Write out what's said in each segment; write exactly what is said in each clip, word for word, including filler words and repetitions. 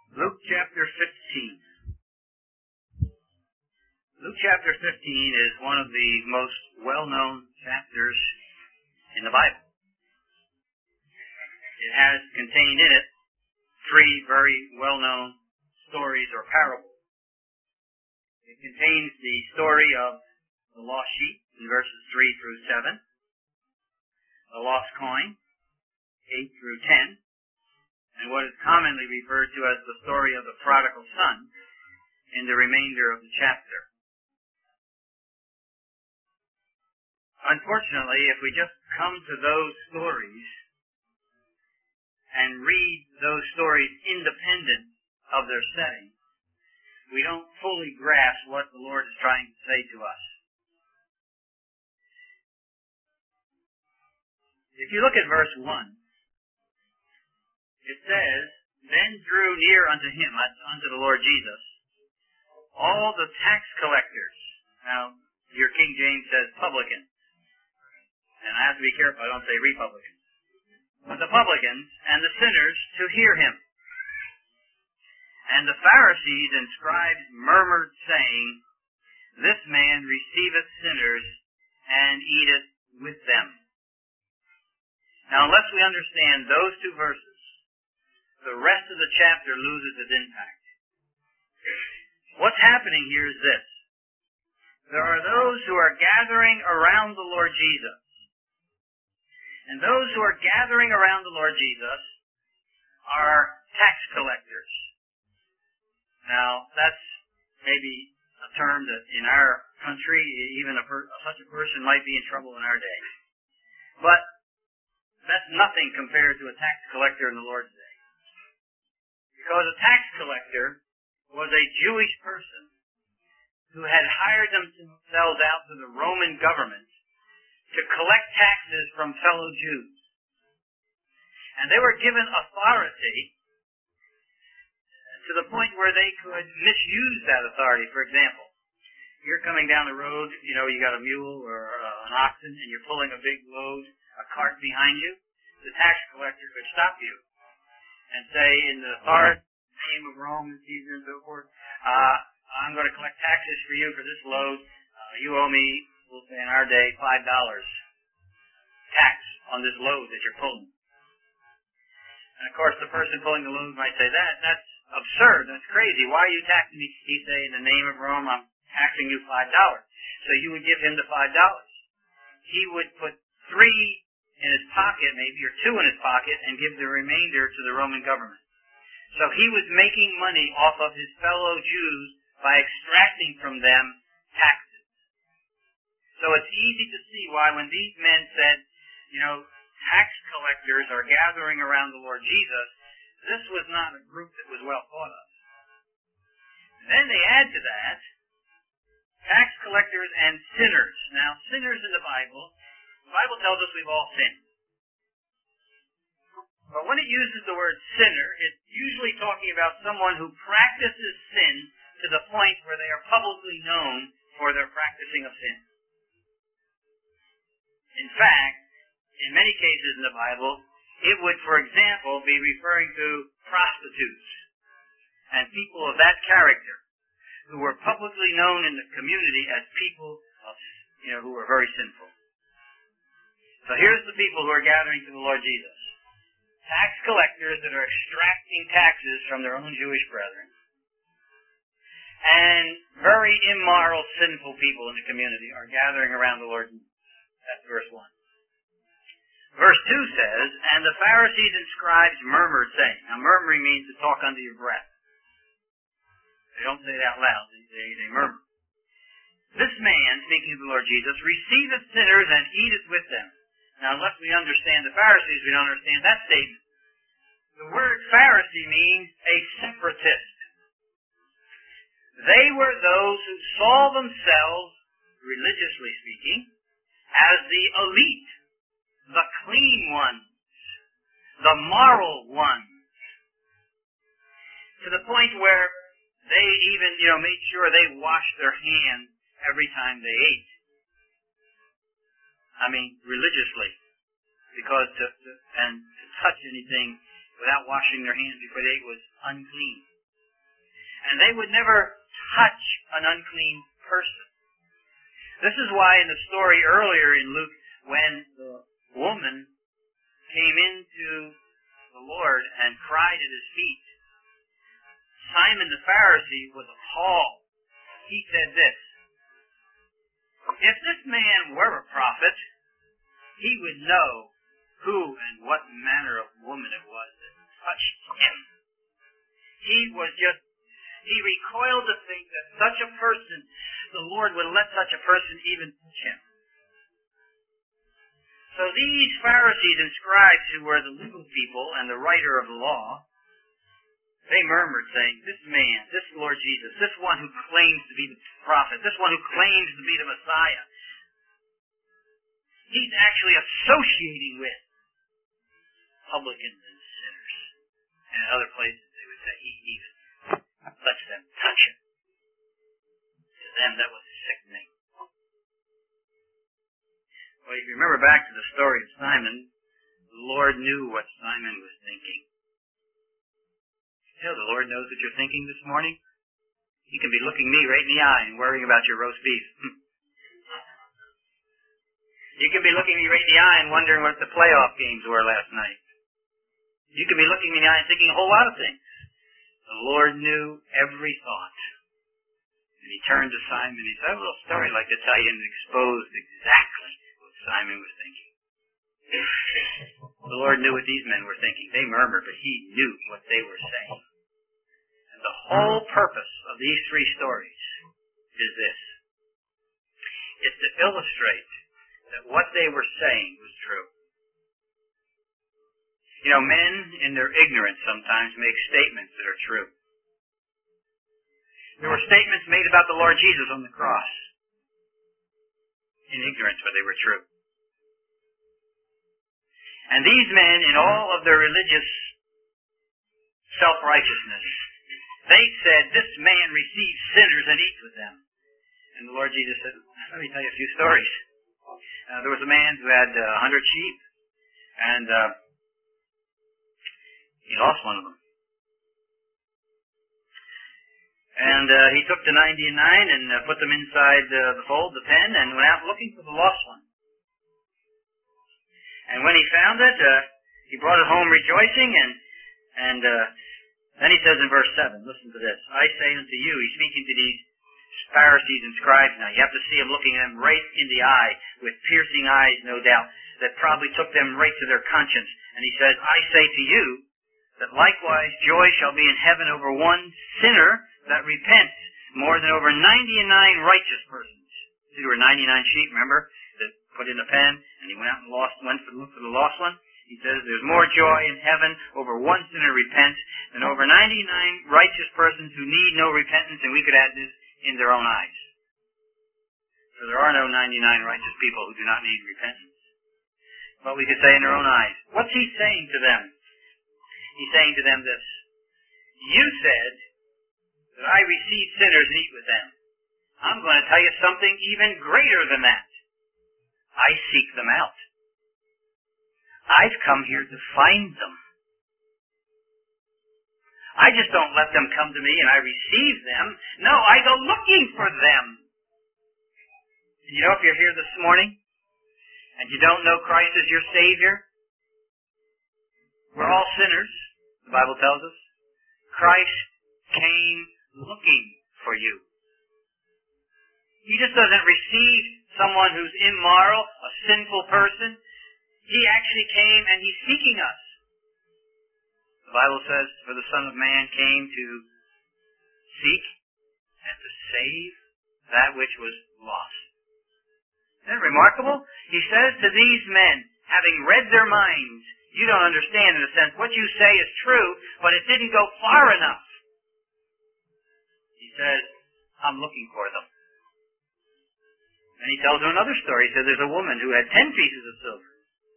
Luke chapter fifteen. Luke chapter fifteen is one of the most well-known chapters in the Bible. It has contained in it three very well-known stories or parables. It contains the story of the lost sheep in verses three through seven, the lost coin, eight through ten, and what is commonly referred to as the story of the prodigal son in the remainder of the chapter. Unfortunately, if we just come to those stories and read those stories independent of their setting, we don't fully grasp what the Lord is trying to say to us. If you look at verse one, it says, "Then drew near unto him," unto the Lord Jesus, "all the tax collectors." Now, your King James says publicans. And I have to be careful I don't say republicans. But the publicans and the sinners to hear him. And the Pharisees and scribes murmured, saying, "This man receiveth sinners and eateth with them." Now, unless we understand those two verses, the rest of the chapter loses its impact. What's happening here is this. There are those who are gathering around the Lord Jesus. And those who are gathering around the Lord Jesus are tax collectors. Now, that's maybe a term that in our country, even a per, such a person might be in trouble in our day. But that's nothing compared to a tax collector in the Lord's day. Because a tax collector was a Jewish person who had hired themselves out to the Roman government to collect taxes from fellow Jews. And they were given authority to the point where they could misuse that authority. For example, you're coming down the road, you know, you got a mule or uh, an oxen, and you're pulling a big load, a cart behind you. The tax collector could stop you and say, in the authority, name of Rome, and Caesar, and so forth, uh, I'm going to collect taxes for you for this load. Uh, you owe me, we'll say in our day, five dollars tax on this load that you're pulling. And of course, the person pulling the load might say, that that's absurd, that's crazy. Why are you taxing me? He'd say, in the name of Rome, I'm taxing you five dollars. So you would give him the five dollars. He would put three in his pocket, maybe, or two in his pocket, and give the remainder to the Roman government. So he was making money off of his fellow Jews by extracting from them taxes. So it's easy to see why when these men said, you know, tax collectors are gathering around the Lord Jesus, this was not a group that was well thought of. Then they add to that tax collectors and sinners. Now, sinners in the Bible, the Bible tells us we've all sinned. But when it uses the word sinner, it's usually talking about someone who practices sin to the point where they are publicly known for their practicing of sin. In fact, in many cases in the Bible, it would, for example, be referring to prostitutes and people of that character who were publicly known in the community as people of, you know, who were very sinful. So here's the people who are gathering to the Lord Jesus. Tax collectors that are extracting taxes from their own Jewish brethren. And very immoral, sinful people in the community are gathering around the Lord Jesus. That's verse one. Verse two says, "And the Pharisees and scribes murmured, saying." Now, murmuring means to talk under your breath. They don't say it out loud. They, they, they murmur. "This man," speaking of the Lord Jesus, "receiveth sinners and eateth with them." Now, unless we understand the Pharisees, we don't understand that statement. The word Pharisee means a separatist. They were those who saw themselves, religiously speaking, as the elite, the clean ones, the moral ones, to the point where they even, you know, made sure they washed their hands every time they ate. I mean, religiously, because to, to and to touch anything without washing their hands before they ate was unclean. And they would never touch an unclean person. This is why in the story earlier in Luke, when the woman came into the Lord and cried at his feet, Simon the Pharisee was appalled. He said this, "If this man were a prophet, he would know who and what manner of woman it was that touched him." He was just, he recoiled to think that such a person, the Lord would let such a person even touch him. So these Pharisees and scribes, who were the legal people and the writer of the law, they murmured, saying, "This man, this Lord Jesus, this one who claims to be the prophet, this one who claims to be the Messiah, he's actually associating with publicans and sinners." And in other places they would say he even lets them touch him. To them that was sickening. Well, if you remember back to the story of Simon, the Lord knew what Simon was thinking. You know, the Lord knows what you're thinking this morning. You can be looking me right in the eye and worrying about your roast beef. You can be looking me right in the eye and wondering what the playoff games were last night. You can be looking me in the eye and thinking a whole lot of things. The Lord knew every thought. And he turned to Simon and he said, "I have a little story I'd like to tell you," and exposed exactly what Simon was thinking. The Lord knew what these men were thinking. They murmured, but he knew what they were saying. And the whole purpose of these three stories is this. It's to illustrate that what they were saying was true. You know, men in their ignorance sometimes make statements that are true. There were statements made about the Lord Jesus on the cross in ignorance, but they were true. And these men, in all of their religious self-righteousness, they said, "This man receives sinners and eats with them." And the Lord Jesus said, "Let me tell you a few stories." Uh, there was a man who had a uh, hundred sheep, and uh, he lost one of them. And uh, he took the ninety-nine and uh, put them inside uh, the fold, the pen, and went out looking for the lost one. And when he found it, uh, he brought it home rejoicing, and and uh, then he says in verse seven, listen to this, "I say unto you," he's speaking to these Pharisees and scribes now. You have to see him looking at them right in the eye, with piercing eyes, no doubt, that probably took them right to their conscience. And he says, "I say to you, that likewise joy shall be in heaven over one sinner that repents, more than over ninety-nine righteous persons." See, there were ninety-nine sheep, remember, that put in a pen, and he went out and lost, went to look for the lost one. He says there's more joy in heaven over one sinner repents than over ninety-nine righteous persons who need no repentance, and we could add this, in their own eyes. For there are no ninety-nine righteous people who do not need repentance. But we could say in their own eyes. What's he saying to them? He's saying to them this, "You said that I receive sinners and eat with them. I'm going to tell you something even greater than that. I seek them out. I've come here to find them. I just don't let them come to me and I receive them. No, I go looking for them." And you know, if you're here this morning and you don't know Christ as your Savior, we're all sinners, the Bible tells us. Christ came looking for you. He just doesn't receive someone who's immoral, a sinful person. He actually came and he's seeking us. The Bible says, "For the Son of Man came to seek and to save that which was lost." Isn't that remarkable? He says to these men, having read their minds, "You don't understand, in a sense, what you say is true, but it didn't go far enough." He says, "I'm looking for them." And he tells them another story. He says there's a woman who had ten pieces of silver.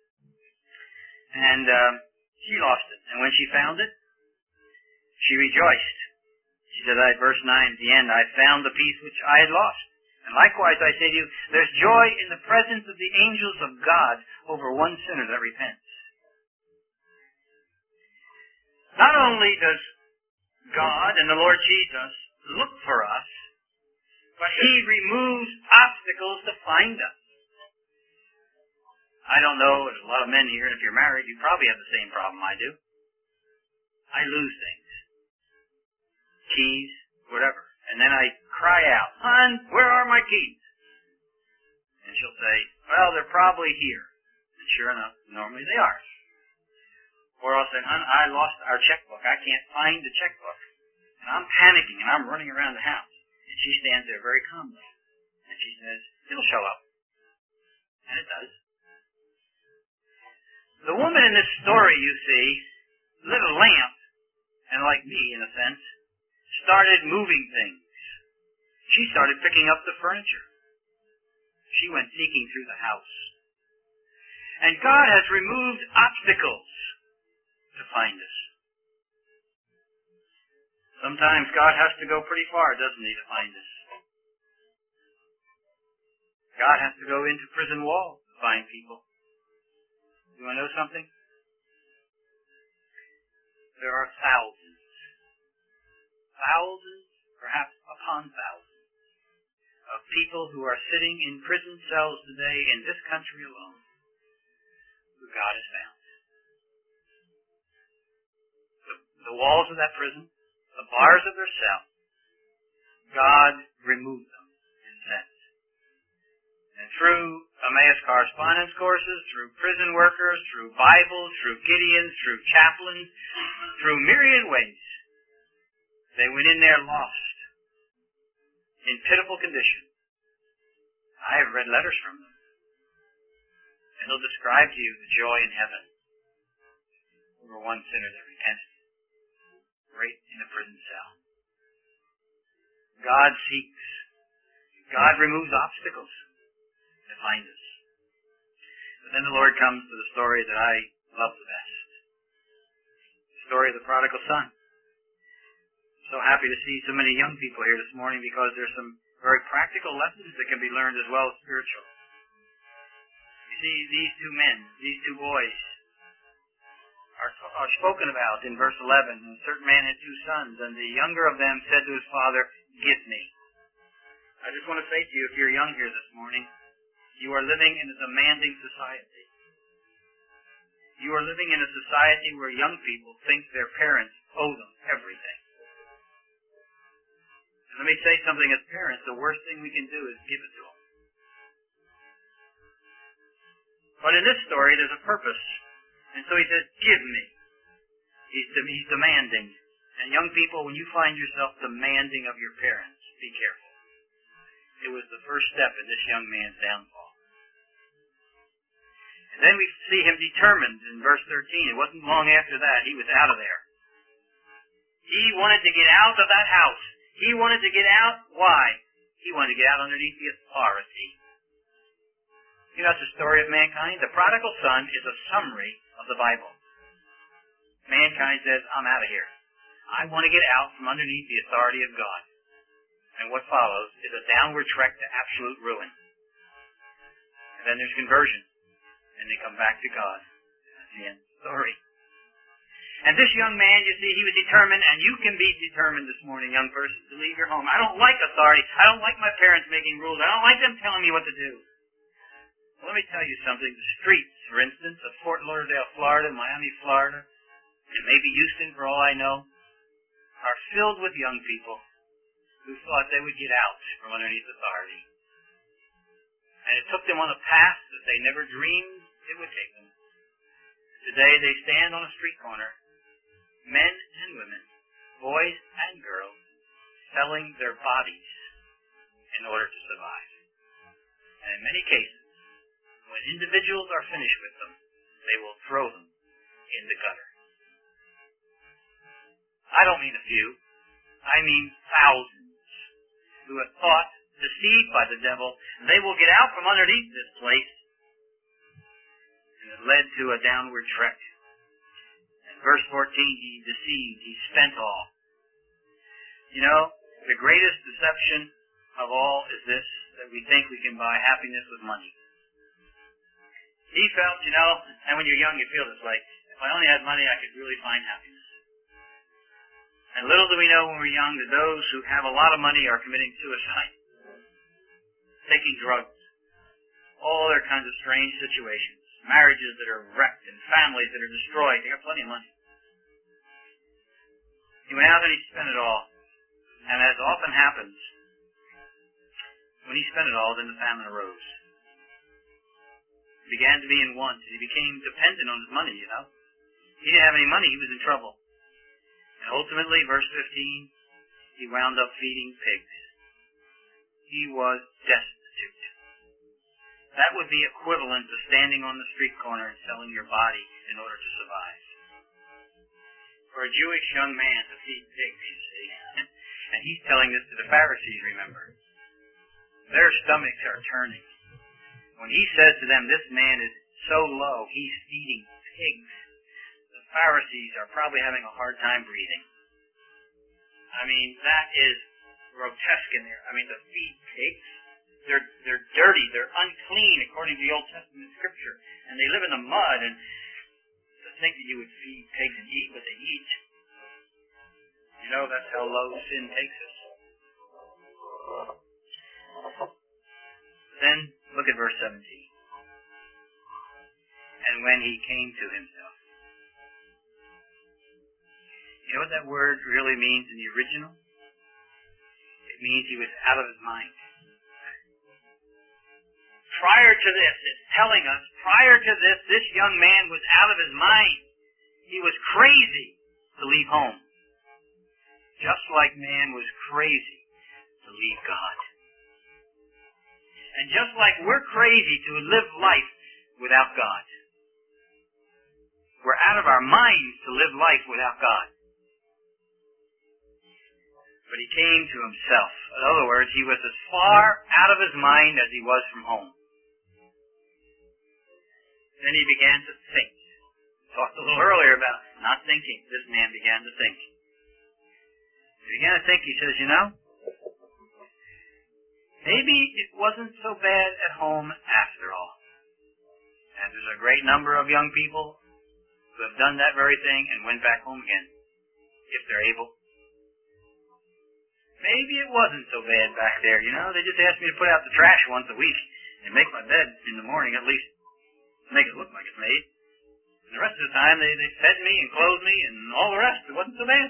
And uh, she lost it. And when she found it, she rejoiced. She said, I, verse nine at the end, "I found the piece which I had lost. And likewise I say to you, there's joy in the presence of the angels of God over one sinner that repents." Not only does God and the Lord Jesus look for us, but He removes obstacles to find us. I don't know, there's a lot of men here, and if you're married, you probably have the same problem I do. I lose things. Keys, whatever. And then I cry out, "Hon, where are my keys?" And she'll say, "Well, they're probably here." And sure enough, normally they are. Or I'll say, "Hon, I lost our checkbook. I can't find the checkbook." And I'm panicking, and I'm running around the house. And she stands there very calmly. And she says, "It'll show up." And it does. The woman in this story, you see, lit a lamp, and like me, in a sense, started moving things. She started picking up the furniture. She went seeking through the house. And God has removed obstacles to find us. Sometimes God has to go pretty far, doesn't He, to find us? God has to go into prison walls to find people. You want to know something? There are thousands, thousands, perhaps upon thousands, of people who are sitting in prison cells today in this country alone, who God has found. The, the walls of that prison, the bars of their cell, God removed them and sent. And through Emmaus correspondence courses, through prison workers, through Bibles, through Gideons, through chaplains, through myriad ways, they went in there lost, in pitiful condition. I have read letters from them. And they'll describe to you the joy in heaven over one sinner that repented, right in a prison cell. God seeks. God removes obstacles to find us. But then the Lord comes to the story that I love the best. The story of the prodigal son. I'm so happy to see so many young people here this morning because there's some very practical lessons that can be learned as well as spiritual. You see, these two men, these two boys, are, are spoken about in verse eleven. A certain man had two sons, and the younger of them said to his father, "Give me." I just want to say to you, if you're young here this morning, you are living in a demanding society. You are living in a society where young people think their parents owe them everything. And let me say something as parents, the worst thing we can do is give it to them. But in this story, there's a purpose. And so he says, "Give me." He's, de- he's demanding. And young people, when you find yourself demanding of your parents, be careful. It was the first step in this young man's downfall. And then we see him determined in verse thirteen. It wasn't long after that. He was out of there. He wanted to get out of that house. He wanted to get out. Why? He wanted to get out underneath the authority. You know, that's the story of mankind. The prodigal son is a summary of the Bible. Mankind says, "I'm out of here. I want to get out from underneath the authority of God." And what follows is a downward trek to absolute ruin. And then there's conversion. And they come back to God. That's the end of the story. And this young man, you see, he was determined, and you can be determined this morning, young person, to leave your home. I don't like authority. I don't like my parents making rules. I don't like them telling me what to do. Well, let me tell you something. The streets, for instance, of Fort Lauderdale, Florida, Miami, Florida, and maybe Houston, for all I know, are filled with young people who thought they would get out from underneath authority. And it took them on a path that they never dreamed it would take them. Today they stand on a street corner, men and women, boys and girls, selling their bodies in order to survive. And in many cases, when individuals are finished with them, they will throw them in the gutter. I don't mean a few. I mean thousands who have thought, deceived by the devil, they will get out from underneath this place. And it led to a downward trek. In verse fourteen, he deceived, he spent all. You know, the greatest deception of all is this, that we think we can buy happiness with money. He felt, you know, and when you're young you feel this way, if I only had money I could really find happiness. And little do we know when we're young that those who have a lot of money are committing suicide, taking drugs, all other kinds of strange situations, marriages that are wrecked and families that are destroyed. They got plenty of money. He went out and he spent it all. And as often happens, when he spent it all, then the famine arose. He began to be in want. He became dependent on his money, you know. He didn't have any money. He was in trouble. And ultimately, verse fifteen, he wound up feeding pigs. He was destitute. That would be equivalent to standing on the street corner and selling your body in order to survive. For a Jewish young man to feed pigs, you see. And he's telling this to the Pharisees, remember. Their stomachs are turning. When he says to them, this man is so low, he's feeding pigs, the Pharisees are probably having a hard time breathing. I mean, that is grotesque in there. I mean, to feed pigs, they're, they're dirty, they're unclean according to the Old Testament Scripture, and they live in the mud, and to think that you would feed pigs and eat what they eat, you know, that's how low sin takes us. Then, look at verse seventeen. And when he came to himself. You know what that word really means in the original? It means he was out of his mind. Prior to this, it's telling us, prior to this, this young man was out of his mind. He was crazy to leave home. Just like man was crazy to leave God. And just like we're crazy to live life without God. We're out of our minds to live life without God. But he came to himself. In other words, he was as far out of his mind as he was from home. Then he began to think. We talked a little earlier about not thinking. This man began to think. He began to think, he says, you know, maybe it wasn't so bad at home after all. And there's a great number of young people who have done that very thing and went back home again, if they're able. Maybe it wasn't so bad back there, you know. They just asked me to put out the trash once a week and make my bed in the morning, at least make it look like it's made. And the rest of the time, they, they fed me and clothed me and all the rest. It wasn't so bad.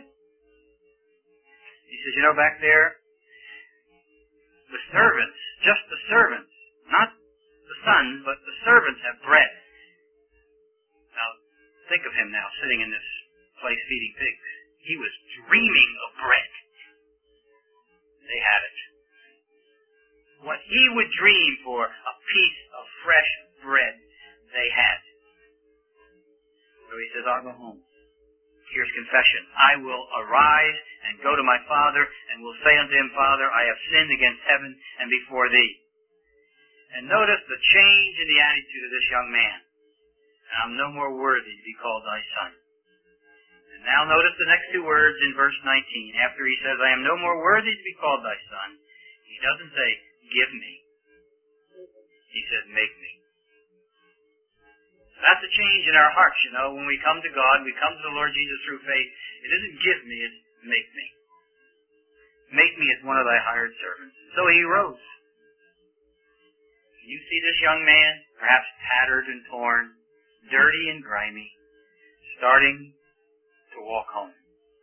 He says, you know, back there, the servants, just the servants, not the sons, but the servants have bread. Now, think of him now sitting in this place feeding pigs. He was dreaming of bread. They had it. What he would dream for, a piece of fresh bread, they had. So he says, I'll go home. Here's confession. I will arise and go to my father and will say unto him, Father, I have sinned against heaven and before thee. And notice the change in the attitude of this young man. I'm no more worthy to be called thy son. And now notice the next two words in verse nineteen. After he says, I am no more worthy to be called thy son, he doesn't say, give me. He says, make me. That's a change in our hearts, you know. When we come to God, we come to the Lord Jesus through faith. It isn't give me, it's make me. Make me as one of thy hired servants. So he rose. You see this young man, perhaps tattered and torn, dirty and grimy, starting to walk home.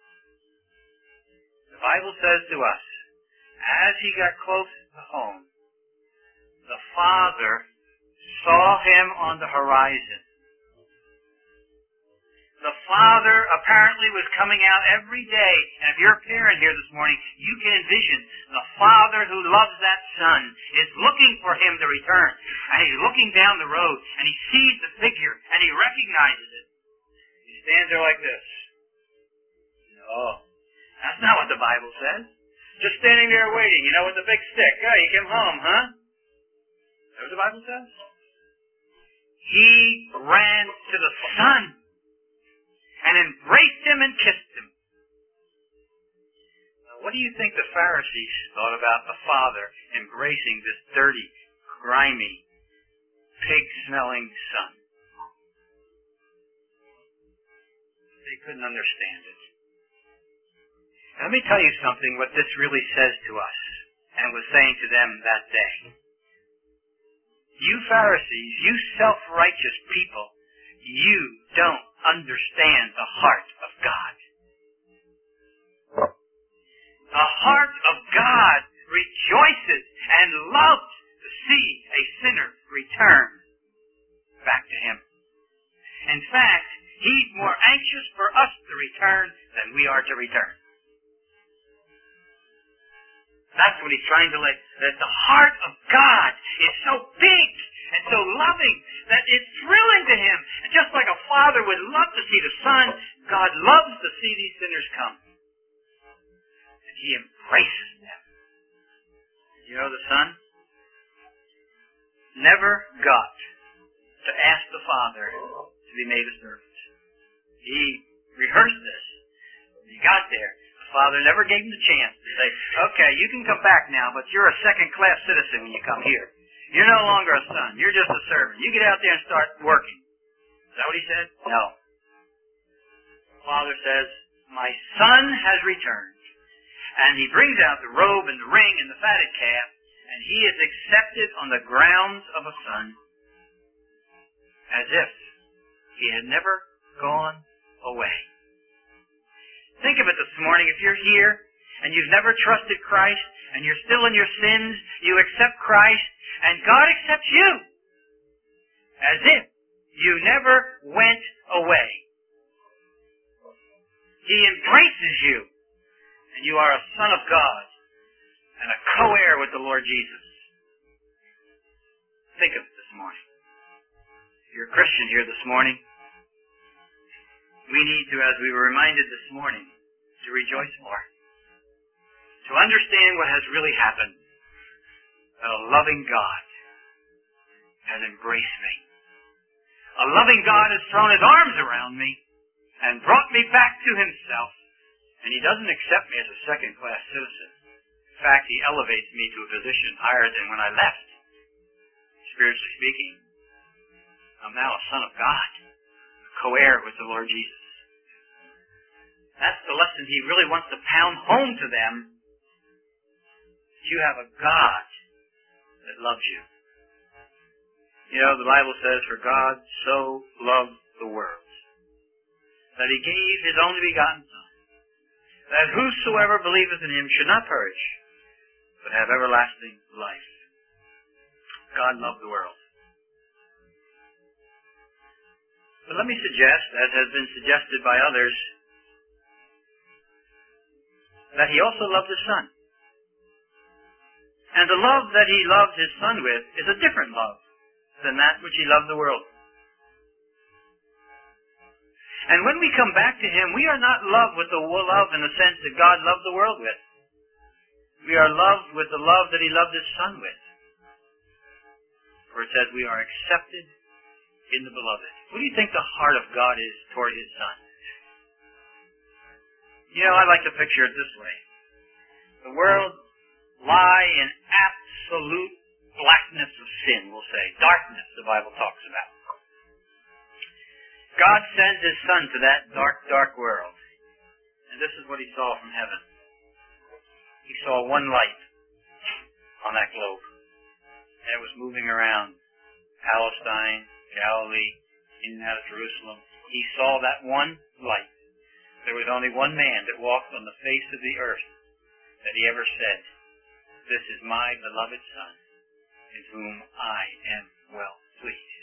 The Bible says to us, as he got close to home, the Father saw him on the horizon. The Father apparently was coming out every day. And if you're a parent here this morning, you can envision the Father who loves that Son is looking for him to return. And he's looking down the road, and he sees the figure, and he recognizes it. He stands there like this. No, that's not what the Bible says. Just standing there waiting, you know, with the big stick. Oh, you came home, huh? Is that what the Bible says? He ran to the Son and embraced him and kissed him. Now, what do you think the Pharisees thought about the Father embracing this dirty, grimy, pig-smelling Son? They couldn't understand it. Let me tell you something, what this really says to us, and was saying to them that day. You Pharisees, you self-righteous people, you don't understand the heart of God. The heart of God rejoices and loves to see a sinner return back to Him. In fact, He's more anxious for us to return than we are to return. That's what He's trying to lay. That the heart of God is so big and so loving that it's thrilling to Him. And just like a father would love to see the son, God loves to see these sinners come. And He embraces them. You know, the son never got to ask the father to be made a servant. He rehearsed this. He got there. The father never gave him the chance to say, okay, you can come back now, but you're a second-class citizen when you come here. You're no longer a son. You're just a servant. You get out there and start working. Is that what he said? No. The father says, my son has returned. And he brings out the robe and the ring and the fatted calf, and he is accepted on the grounds of a son, as if he had never gone away. Think of it this morning. If you're here and you've never trusted Christ and you're still in your sins, you accept Christ and God accepts you as if you never went away. He embraces you and you are a son of God and a co-heir with the Lord Jesus. Think of it this morning. If you're a Christian here this morning, we need to, as we were reminded this morning, to rejoice more. To understand what has really happened. That a loving God has embraced me. A loving God has thrown His arms around me and brought me back to Himself. And He doesn't accept me as a second-class citizen. In fact, He elevates me to a position higher than when I left. Spiritually speaking, I'm now a son of God, a co-heir with the Lord Jesus. That's the lesson He really wants to pound home to them. You have a God that loves you. You know, the Bible says, for God so loved the world, that He gave His only begotten Son, that whosoever believeth in Him should not perish, but have everlasting life. God loved the world. But let me suggest, as has been suggested by others, that He also loved His Son. And the love that He loved His Son with is a different love than that which He loved the world. And when we come back to Him, we are not loved with the love in the sense that God loved the world with. We are loved with the love that He loved His Son with. For it says we are accepted in the Beloved. What do you think the heart of God is toward His Son? You know, I like to picture it this way. The world lie in absolute blackness of sin, we'll say. Darkness, the Bible talks about. God sends His Son to that dark, dark world. And this is what He saw from heaven. He saw one light on that globe. And it was moving around Palestine, Galilee, in and out of Jerusalem. He saw that one light. There was only one man that walked on the face of the earth that He ever said, this is my beloved Son, in whom I am well pleased.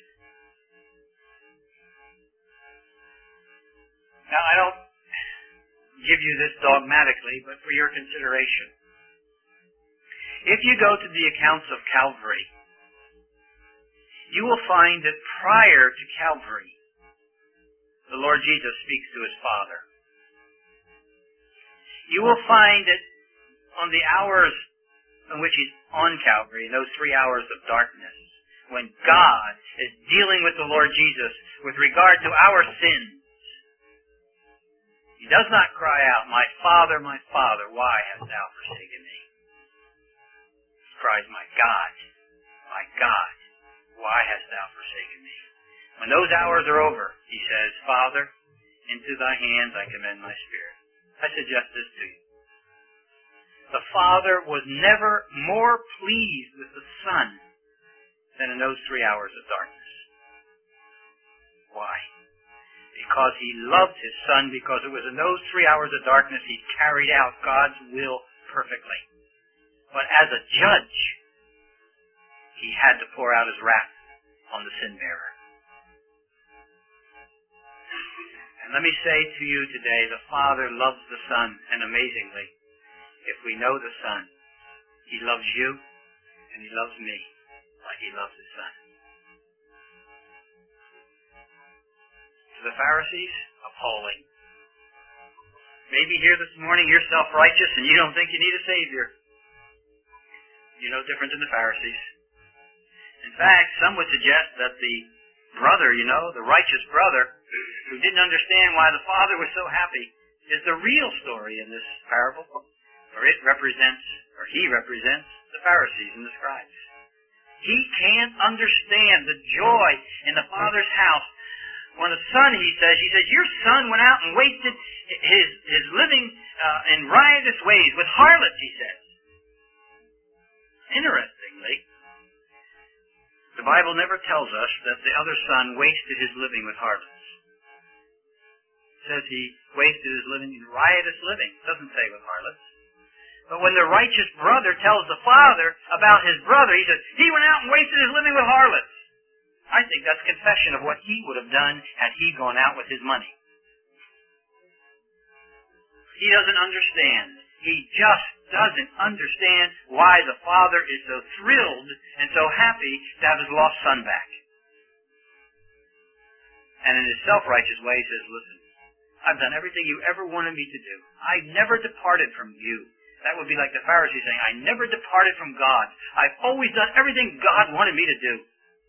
Now, I don't give you this dogmatically, but for your consideration. If you go to the accounts of Calvary, you will find that prior to Calvary, the Lord Jesus speaks to His Father. You will find that on the hours in which He's on Calvary, those three hours of darkness, when God is dealing with the Lord Jesus with regard to our sins, He does not cry out, my Father, my Father, why hast thou forsaken me? He cries, my God, my God, why hast thou forsaken me? When those hours are over, He says, Father, into thy hands I commend my spirit. I suggest this to you. the Father was never more pleased with the Son than in those three hours of darkness. Why? Because he loved his Son, because it was in those three hours of darkness he carried out God's will perfectly. But as a judge, he had to pour out his wrath on the sin bearer. And let me say to you today, the Father loves the Son, and amazingly, if we know the Son, he loves you and he loves me like he loves his Son. To the Pharisees, appalling. Maybe here this morning you're self-righteous and you don't think you need a Savior. You're no different than the Pharisees. In fact, some would suggest that the brother, you know, the righteous brother, who didn't understand why the Father was so happy, is the real story in this parable. Or it represents, or he represents, the Pharisees and the scribes. He can't understand the joy in the Father's house when the son, he says, he says, your son went out and wasted his, his living uh, in riotous ways with harlots, he says. Interestingly, the Bible never tells us that the other son wasted his living with harlots. It says he wasted his living in riotous living. It doesn't say with harlots. But when the righteous brother tells the father about his brother, he says, he went out and wasted his living with harlots. I think that's confession of what he would have done had he gone out with his money. He doesn't understand. He just doesn't understand why the father is so thrilled and so happy to have his lost son back. And in his self-righteous way, he says, listen, I've done everything you ever wanted me to do. I never departed from you. That would be like the Pharisees saying, I never departed from God. I've always done everything God wanted me to do.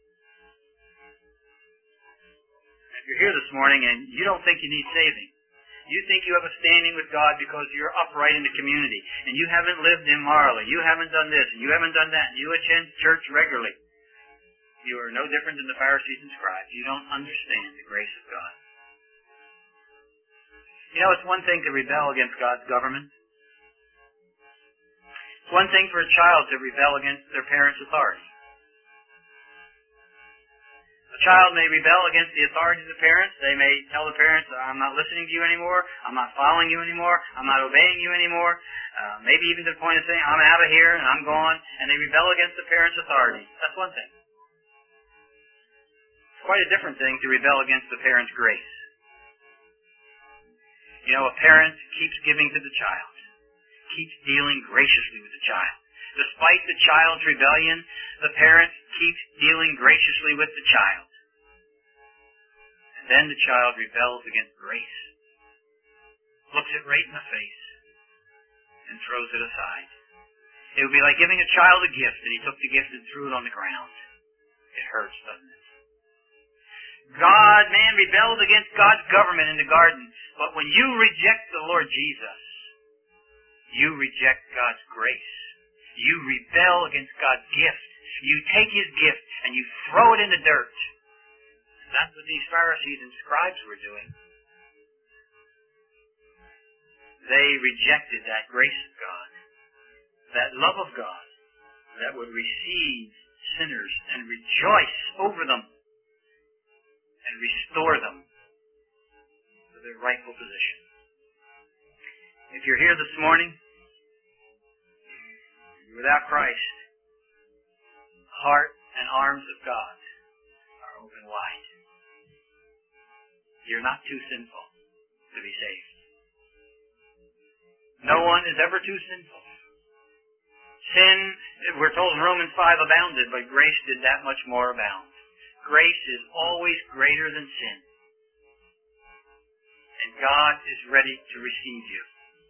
If you're here this morning and you don't think you need saving, you think you have a standing with God because you're upright in the community, and you haven't lived immorally, you haven't done this, and you haven't done that, and you attend church regularly, you are no different than the Pharisees and scribes. You don't understand the grace of God. You know, it's one thing to rebel against God's government. It's one thing for a child to rebel against their parents' authority. A child may rebel against the authority of the parents. They may tell the parents, I'm not listening to you anymore, I'm not following you anymore, I'm not obeying you anymore. Uh, maybe even to the point of saying, I'm out of here and I'm gone, and they rebel against the parents' authority. That's one thing. It's quite a different thing to rebel against the parents' grace. You know, a parent keeps giving to the child, keeps dealing graciously with the child. Despite the child's rebellion, the parent keeps dealing graciously with the child. And then the child rebels against grace, looks it right in the face, and throws it aside. It would be like giving a child a gift, and he took the gift and threw it on the ground. It hurts, doesn't it? God, man rebelled against God's government in the garden. But when you reject the Lord Jesus, you reject God's grace. You rebel against God's gift. You take His gift and you throw it in the dirt. That's what these Pharisees and scribes were doing. They rejected that grace of God, that love of God, that would receive sinners and rejoice over them and restore them to their rightful position. If you're here this morning, without Christ, heart and arms of God are open wide. You're not too sinful to be saved. No one is ever too sinful. Sin, we're told in Romans five, abounded, but grace did that much more abound. Grace is always greater than sin. And God is ready to receive you.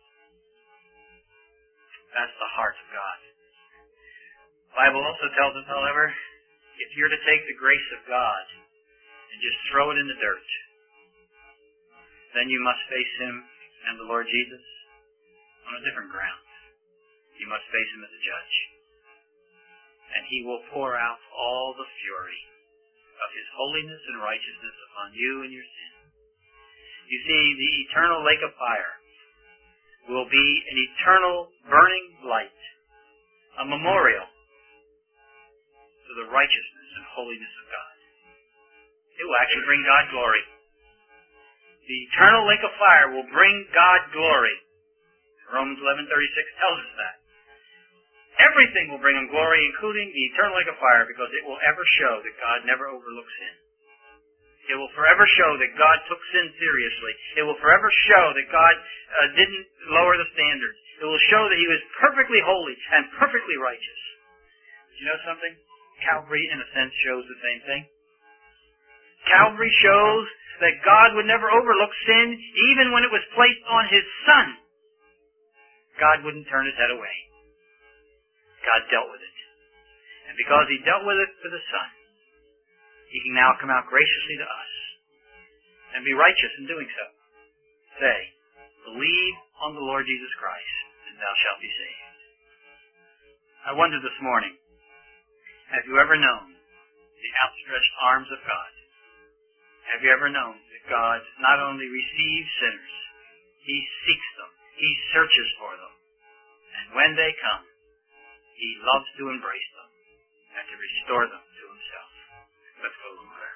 That's the heart of God. The Bible also tells us, however, if you're to take the grace of God and just throw it in the dirt, then you must face Him and the Lord Jesus on a different ground. You must face Him as a judge. And He will pour out all the fury of His holiness and righteousness upon you and your sin. You see, the eternal lake of fire will be an eternal burning light, a memorial to the righteousness and holiness of God. It will actually bring God glory. The eternal lake of fire will bring God glory. Romans eleven thirty-six tells us that. Everything will bring him glory, including the eternal lake of fire, because it will ever show that God never overlooks sin. It will forever show that God took sin seriously. It will forever show that God uh, didn't lower the standards. It will show that he was perfectly holy and perfectly righteous. You know something? Calvary, in a sense, shows the same thing. Calvary shows that God would never overlook sin, even when it was placed on his Son. God wouldn't turn his head away. God dealt with it. And because he dealt with it for the Son, he can now come out graciously to us and be righteous in doing so. Say, believe on the Lord Jesus Christ, and thou shalt be saved. I wonder this morning, have you ever known the outstretched arms of God? Have you ever known that God not only receives sinners, he seeks them, he searches for them, and when they come, he loves to embrace them and to restore them to himself. Let's go to prayer.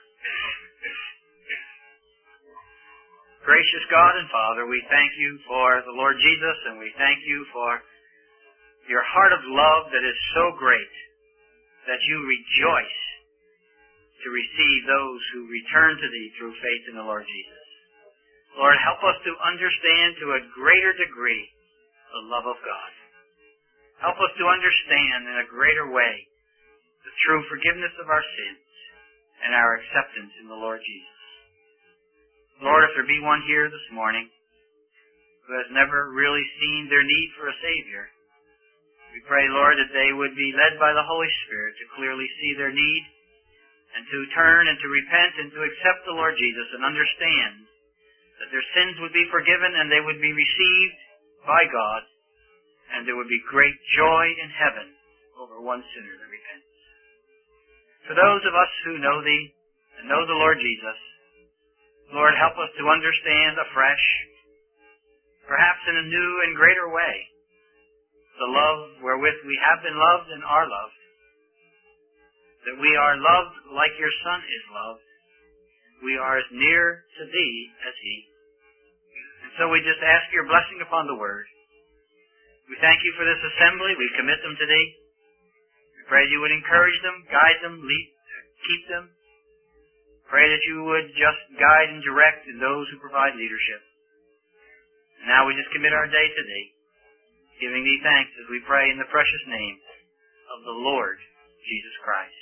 Gracious God and Father, we thank you for the Lord Jesus, and we thank you for your heart of love that is so great that you rejoice to receive those who return to thee through faith in the Lord Jesus. Lord, help us to understand to a greater degree the love of God. Help us to understand in a greater way the true forgiveness of our sins and our acceptance in the Lord Jesus. Lord, if there be one here this morning who has never really seen their need for a Savior, we pray, Lord, that they would be led by the Holy Spirit to clearly see their need and to turn and to repent and to accept the Lord Jesus and understand that their sins would be forgiven and they would be received by God, and there would be great joy in heaven over one sinner that repents. For those of us who know thee and know the Lord Jesus, Lord, help us to understand afresh, perhaps in a new and greater way, the love wherewith we have been loved and are loved, that we are loved like your Son is loved. We are as near to thee as he. And so we just ask your blessing upon the word. We thank you for this assembly. We commit them to thee. We pray you would encourage them, guide them, lead, keep them. Pray that you would just guide and direct in those who provide leadership. And now we just commit our day to thee, giving thee thanks as we pray in the precious name of the Lord Jesus Christ.